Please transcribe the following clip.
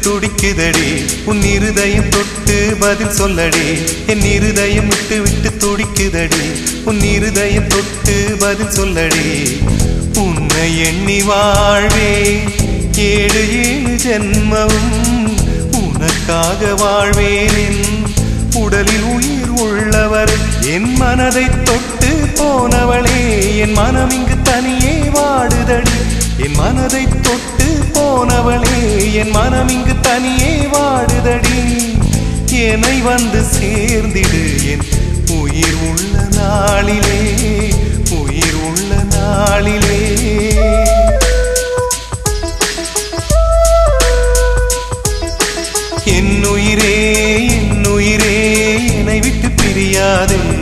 துடிக்குதடி உன் இருதயம் தொட்டு பதில் சொல்லடி என் இருதயம் விட்டு விட்டு துடிக்குதடி உன் இருதயம் தொட்டு பதில் சொல்லடி உன்னை எண்ணி வாழ்வே ஏழு ஏழு ஜென்மமும் உனக்காக வாழ்வேன் உடலில் உயிர் உள்ளவர் என் மனதை தொட்டு போனவளே என் மனம் இங்கு தனியே வாடுதடி என் மனதை தொட்டு போனவளே என் மனம் இங்கு தனியே வாடுதடி என்னை வந்து சேர்ந்திடு என் உயிர் உள்ள நாளிலே உயிர் உள்ள நாளிலே என் உயிரே என்னை விட்டு பிரியாதே